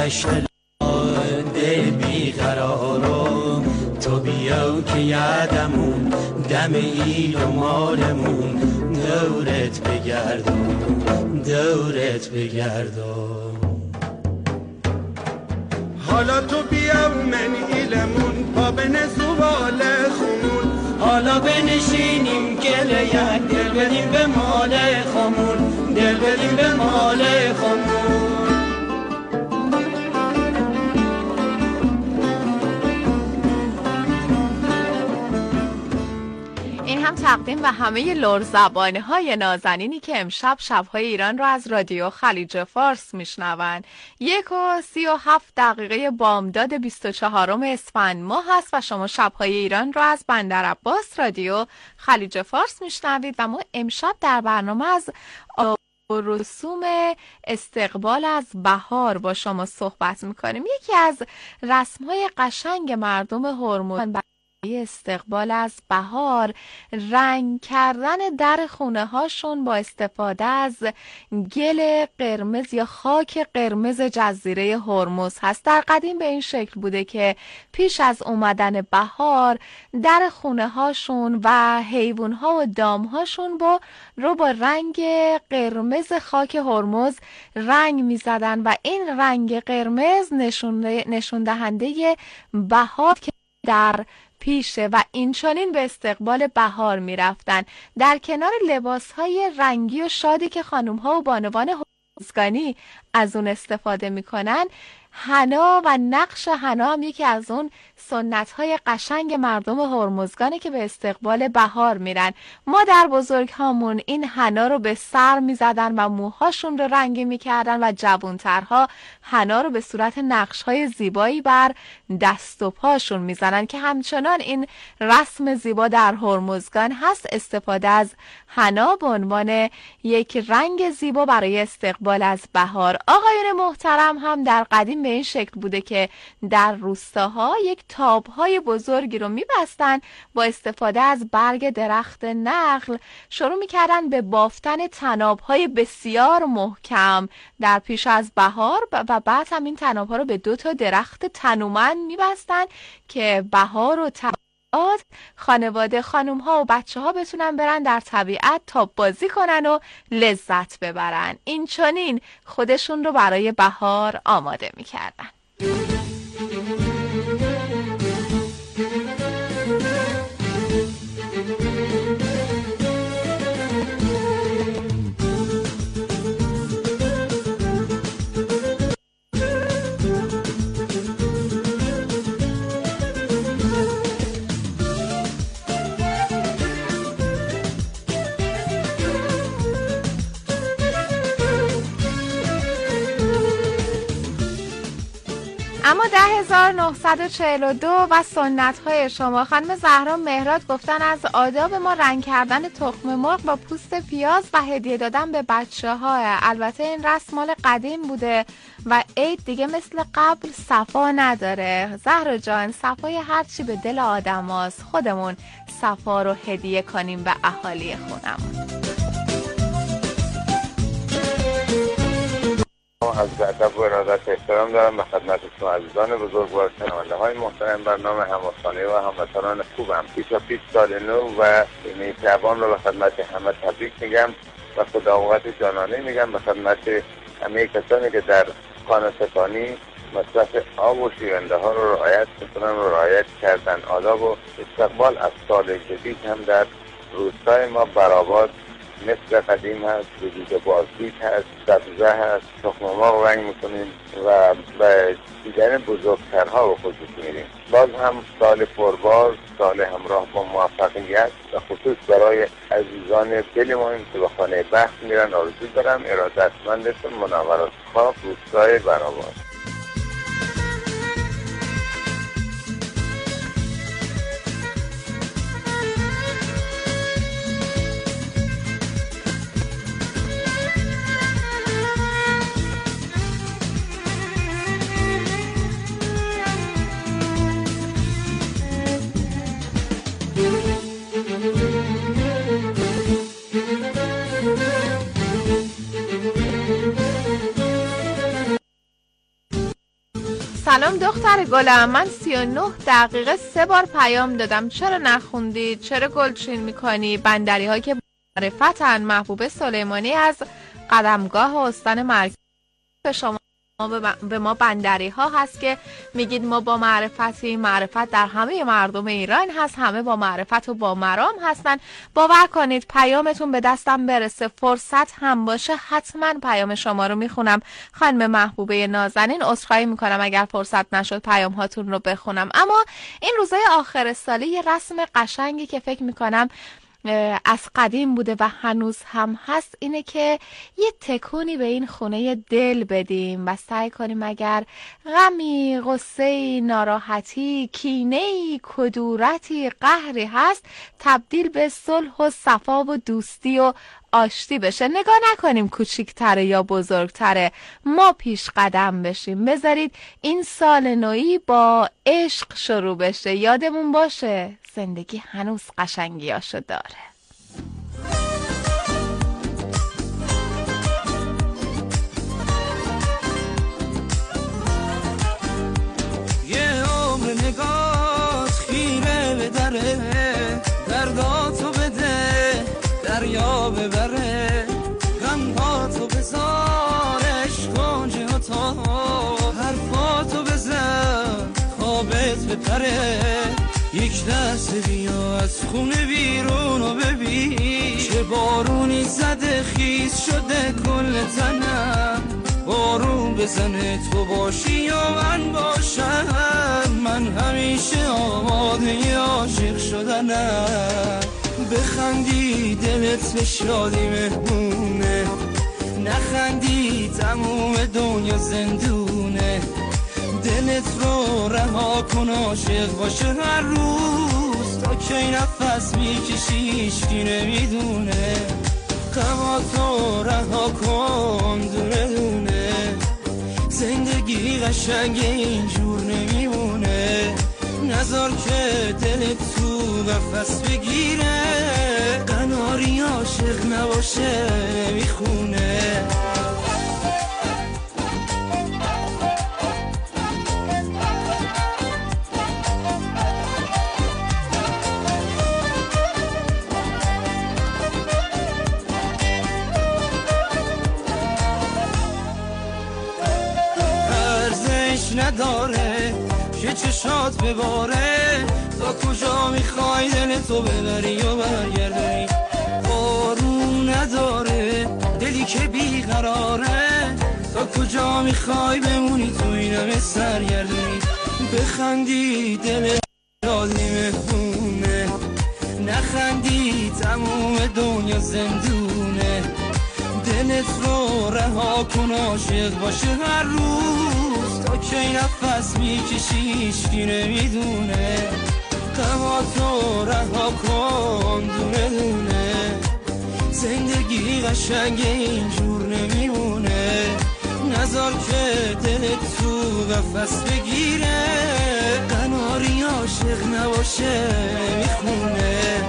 مشعل دل بیقرارم، تو بیا که یادمون دم ایل و مالمون دورت بگردم دورت بگردم. حالا تو بیا من ایلمون پا به نزوال خمون، حالا بنشینیم گله یک دل بدیم به مال خمون دل بدیم به مال خمون. این هم تقدیم به همه لرزبانه های نازنینی که امشب شبهای ایران رو از رادیو خلیج فارس میشنون. یک و سی و هفت دقیقه بامداد بیست و چهارم اسفند ماه هست و شما شبهای ایران رو از بندر عباس رادیو خلیج فارس میشنوید و ما امشب در برنامه از رسوم استقبال از بهار با شما صحبت میکنیم. یکی از رسمهای قشنگ مردم هرمز استقبال از بهار رنگ کردن در خونه هاشون با استفاده از گل قرمز یا خاک قرمز جزیره هرمز هست. در قدیم به این شکل بوده که پیش از اومدن بهار در خونه هاشون و حیوان ها و دام هاشون با رو با رنگ قرمز خاک هرمز رنگ می زدن و این رنگ قرمز نشون نشون دهنده بهار که در پیشه و این چنین به استقبال بهار می رفتن. در کنار لباس های رنگی و شادی که خانم ها و بانوان هرمزگانی از اون استفاده می کنن، حنا و نقش حنا هم یکی از اون سنت های قشنگ مردم هرمزگانه که به استقبال بهار میرن. ما در بزرگ هامون این حنا رو به سر میزدن و موهاشون رو رنگی میکردن و جوانترها حنا رو به صورت نقش های زیبایی بر دست و پاشون میزنن که همچنان این رسم زیبا در هرمزگان هست، استفاده از حنا به عنوان یک رنگ زیبا برای استقبال از بهار. آقایون محترم هم در قدیم به این شکل بوده که در روستاها یک تابهای بزرگی رو میبستن با استفاده از برگ درخت نخل شروع میکردن به بافتن تنابهای بسیار محکم در پیش از بهار و بعد هم این تنابها رو به دو تا درخت تنومند میبستن که بهار و تبعات خانواده خانوم ها و بچه ها بتونن برن در طبیعت تاب بازی کنن و لذت ببرن. این چنین خودشون رو برای بهار آماده میکردن. اما ده هزار و نهصد و چهل و دو و سنت های شما. خانم زهرا مهراد گفتن از آداب ما رنگ کردن تخم مرغ با پوست پیاز و هدیه دادن به بچه ها. البته این رسم مال قدیم بوده و عید دیگه مثل قبل صفا نداره. زهرا جان، صفای هرچی به دل آدم هاست، خودمون صفا رو هدیه کنیم به اهالی خونمون. از ادب و ارادت احترام دارم به خدمت شما عزیزان بزرگوار، شنونده های محترم برنامه هموطنی و هموطنان خوبم. پیشا پیش سال نو و نیمه شعبان رو به خدمت همه تبریک میگم و خداوند جانانه میگم به خدمت همه کسانی که در خانه‌سپانی مصرف آب و شیرنده ها رو رعایت میکنن و رعایت کردن. آداب و استقبال از سال جدید هم در روستای ما برآباد مثل قدیم هست، وجود بازدید هست، سبزه هست، تخم مرغ رنگ میکنیم و به دیدن بزرگترها به خصوص میریم. باز هم سال پربار، سال همراه با موفقیت و خصوص برای عزیزان دل ما که به خانه بخت میرن آرزو دارم. ارادتمندتون منورات خواه، روستای برآباد. سلام دختر گلم، من سی و نه دقیقه سه بار پیام دادم، چرا نخوندی؟ چرا گلچین میکنی؟ بندری ها که معرفتن. محبوب سلیمانی از قدمگاه استان مرکز به شما به ما بندری ها هست که میگید ما با معرفتی، معرفت در همه مردم ایران هست، همه با معرفت و با مرام هستن. باور کنید پیامتون به دستم برسه، فرصت هم باشه حتما پیام شما رو میخونم. خانم محبوبه نازنین، عذرخواهی میکنم اگر فرصت نشد پیام هاتون رو بخونم. اما این روزای آخر ساله یه رسم قشنگی که فکر میکنم از قدیم بوده و هنوز هم هست اینه که یه تکونی به این خونه دل بدیم و سعی کنیم اگر غمی، غصه‌ای، ناراحتی، کینه‌ای، کدورتی، قهری هست تبدیل به صلح و صفا و دوستی و آشتی بشه. نگاه نکنیم کوچیک‌تره یا بزرگتره، ما پیش قدم بشیم. بذارید این سال نویی با عشق شروع بشه. یادمون باشه زندگی هنوز قشنگیاشو داره. یه عمر نگات خیره به دره، درداتو بده دریا ببره، غمهاتو بذارش کنج اتاق، حرفاتو بزن خوابت بپره، یک دست بیا از خونه بیرون و ببین چه بارونی زده خیس شده کل تنم، بارون بزنه تو باشی یا من باشم، من همیشه آماده عاشق شدنم. بخندی دلت به شادی مهمونه، نخندی تموم دنیا زندونه، دلت رو رها کن عاشق باشه هر روز، تا کی نفس میکشی هیچکی نمیدونه، غماتو رها کن دونه دونه، زندگی قشنگ اینجور نمیمونه، نذار که دلت تو قفس بگیره، قناری عاشق نباشه نمیخونه. نداره که چشات بباره، تا کجا میخوای دل تو ببری و برگردی، بارون نداره دلی که بیقراره، تا کجا میخوای بمونی تو اینم سرگردونی، بخندی دل شادی مهمونه، نخندی تموم دنیا زندونه، دلت رو رها کن عاشق باشه هر روز، تا کی نفس میکشی هیچکی نمیدونه، غماتو رها کن دونه دونه، زندگی قشنگ اینجور نمیمونه، نذار که دلت تو قفس بگیره، قناری عاشق نباشه میخونه.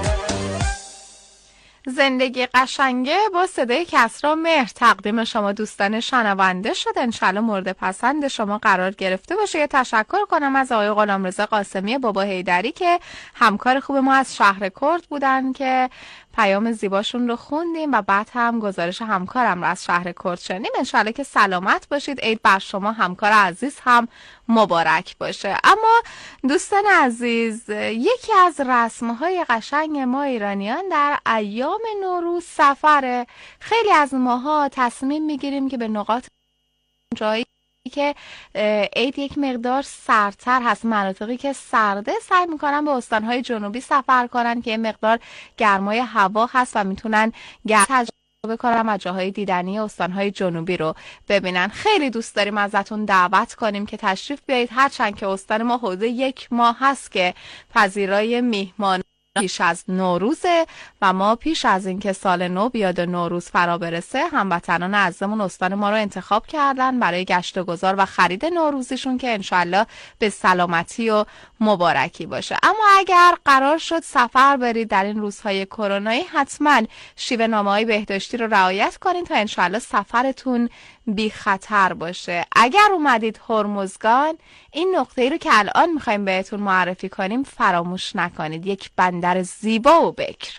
زندگی قشنگه با صدای کسرا مهر تقدیم شما دوستان شنونده شد. انشالله مورد پسند شما قرار گرفته باشه. یه تشکر کنم از آقای غلامرضا قاسمی بابا حیدری که همکار خوب ما از شهر کرد بودن که پیام زیباشون رو خوندیم و بعد هم گزارش همکارم رو از شهر کرد شنیدیم. انشالله که سلامت باشید. عید بر شما همکار عزیز هم مبارک باشه. اما دوستان عزیز، یکی از رسم‌های قشنگ ما ایرانیان در ایام نوروز سفره. خیلی از ماها تصمیم میگیریم که به نقاط جایی که عید یک مقدار سردتر هست، مناطقی که سرده، سعی میکنن به استانهای جنوبی سفر کنن که مقدار گرمای هوا هست و میتونن گرم تجربه کنن و جاهای دیدنی استانهای جنوبی رو ببینن. خیلی دوست داریم ازتون دعوت کنیم که تشریف بیایید، هرچند که استان ما حدود یک ماه هست که پذیرای میهمان پیش از نوروزه و ما پیش از اینکه سال نو بیاد نوروز فرا برسه هموطنان عزیزمون استان ما رو انتخاب کردن برای گشت و گذار و خرید نوروزیشون که انشالله به سلامتی و مبارکی باشه. اما اگر قرار شد سفر برید در این روزهای کرونایی حتما شیوه نامه‌های بهداشتی رو رعایت کنید تا انشالله سفرتون بی خطر باشه. اگر اومدید هرمزگان این نقطه‌ای رو که الان می‌خوایم بهتون معرفی کنیم فراموش نکنید، یک بندر زیبا و بکر.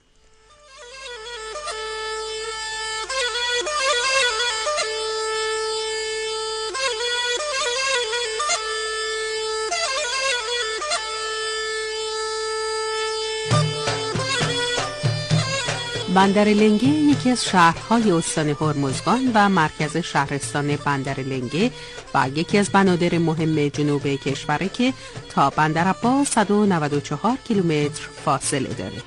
بندر لنگه یکی از شهرهای استان هرمزگان و مرکز شهرستان بندر لنگه و یکی از بنادر مهم جنوب کشوره که تا بندر عباس صد و نود و چهار کیلومتر فاصله داره.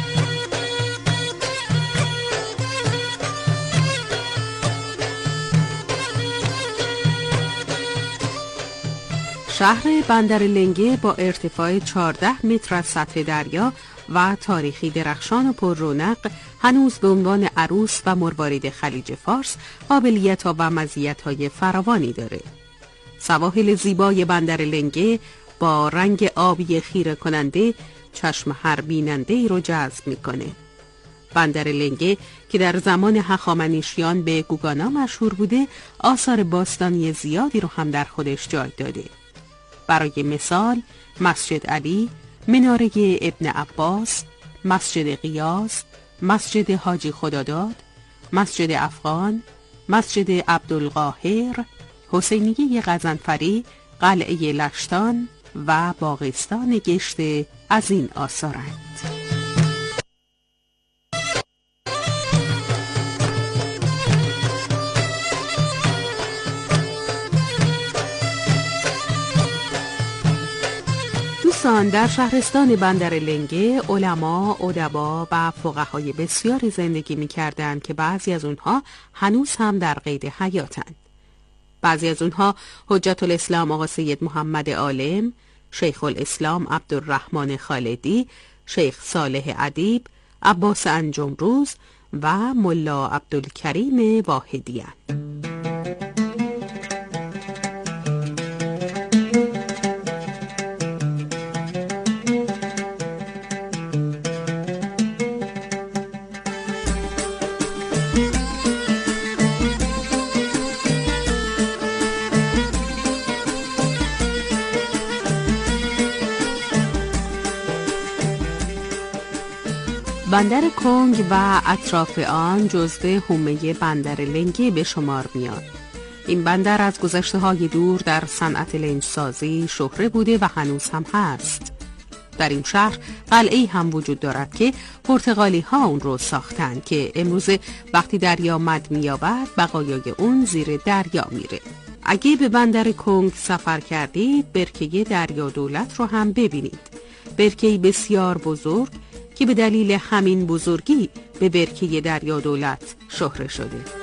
شهر بندر لنگه با ارتفاع چهارده متر از سطح دریا و تاریخی درخشان و پر رونق هنوز به عنوان عروس و مروارید خلیج فارس قابلیت و مزیت‌های فراوانی داره. سواحل زیبای بندر لنگه با رنگ آبی خیره کننده چشم هر بیننده رو جذب میکنه. بندر لنگه که در زمان هخامنشیان به گوگانا مشهور بوده، آثار باستانی زیادی رو هم در خودش جای داده. برای مثال مسجد علی، مناره ابن عباس، مسجد قیاس، مسجد حاجی خداداد، مسجد افغان، مسجد عبدالقاهر، حسینیه غزنفری، قلعه لشتان و باغستان گشت از این آثارند. دوستان، در شهرستان بندر لنگه علما، ادبا و فقهای بسیاری زندگی می‌کردند که بعضی از اونها هنوز هم در قید حیاتند. بعضی از اونها حجت الاسلام آقا سید محمد عالم، شیخ الاسلام عبدالرحمن خالدی، شیخ صالح ادیب، عباس انجمروز و ملا عبدالکریم واحدیان. بندر کنگ و اطراف آن جزو حومه بندر لنگه به شمار میاد. این بندر از گذشته های دور در صنعت لنجسازی شهره بوده و هنوز هم هست. در این شهر قلعه‌ای هم وجود دارد که پرتغالی ها اون رو ساختن که امروز وقتی دریا مد می‌یابد بقایای اون زیر دریا میره. اگه به بندر کنگ سفر کردید برکه دریا دولت رو هم ببینید. برکه‌ای بسیار بزرگ که به دلیل همین بزرگی به برکه دریا دولت شهره شده.